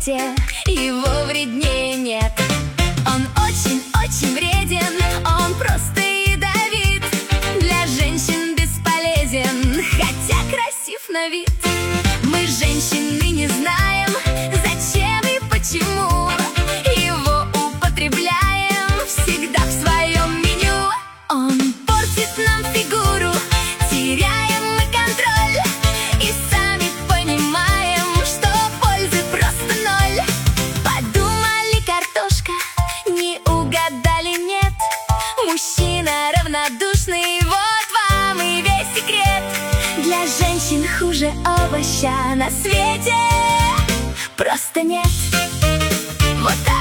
свете, его вреднее нет. Он очень-очень вреден, он просто ядовит, для женщин бесполезен, хотя красив на вид. Мы, женщины, не знаем, зачем и почему его употребляем всегда в своем меню. Он портит нам фигуру, теряем мы контроль, и сами понимаем, что пользы просто ноль. Подумали, картошка, не угадали, нет. Мужчина равнодушный, вот вам и весь секрет. Для женщин хуже овоща на свете просто нет. Вот так.